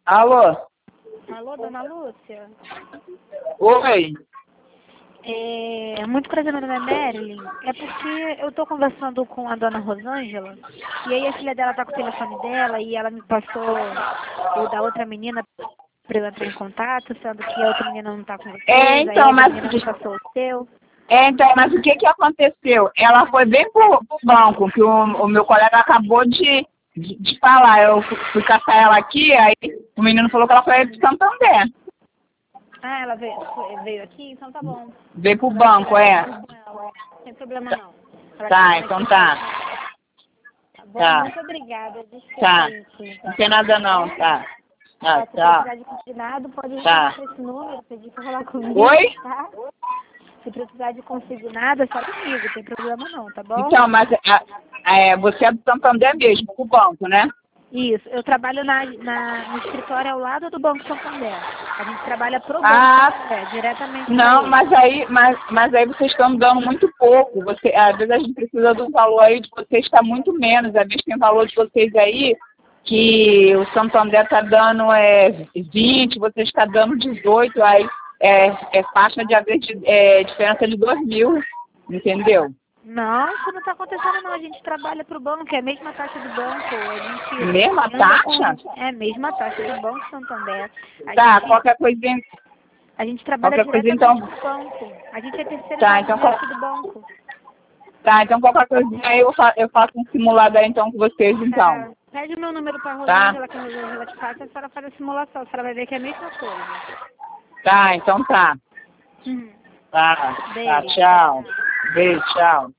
Alô? Alô, dona Lúcia? Oi? Muito prazer, meu nome é Marilyn. É porque eu tô conversando com a dona Rosângela, e aí a filha dela tá com o telefone dela, e ela me passou o da outra menina pra eu entrar em contato, sendo que a outra menina não tá com vocês, aí a outra menina me passou o seu. Mas o que que aconteceu? Ela foi bem pro banco, que o meu colega acabou de falar. Eu fui caçar ela aqui, aí o menino falou que ela foi de Santander. Ah, ela veio aqui? Então tá bom. Veio pro banco, é. Não tem problema não. Ela Tá, tá então aqui, tá. tá bom? Tá. Muito obrigada. Desculpa Tá. aí, tia. Não tem nada não, tá. Ah, Se tchau. precisar de consignado, pode Tá. ligar para esse número, pedir para falar comigo, Oi? tá? Se precisar de consignado, é só comigo, não tem problema não, tá bom? Então, mas você é do Santander mesmo, pro banco, né? Isso, eu trabalho no escritório ao lado do Banco Santander. A gente trabalha pro Banco Ah, Santander, diretamente para não, ele. mas aí vocês estão dando muito pouco. Às vezes a gente precisa do valor aí de vocês está muito menos. Às vezes tem valor de vocês aí que o Santander está dando 20, vocês estão dando 18, aí é faixa de haver diferença de 2.000, entendeu? Não, isso não está acontecendo não. A gente trabalha pro banco, é a mesma taxa do banco. A gente Mesma anda taxa? é a mesma taxa do Banco Santander. Tá, qualquer coisinha A gente trabalha então. diretamente com o banco. A gente é Tá, terceirizado então, direto do banco. tá, então qualquer coisinha aí eu faço um simulado aí então com vocês então. Tá. Pede o meu número para a Tá? Rosângela, que a Rosângela te passa, e a senhora faz a simulação. A senhora vai ver que é a mesma coisa. Tá, então tá. Uhum. Tá, Beijo. tchau. Beijo, tchau.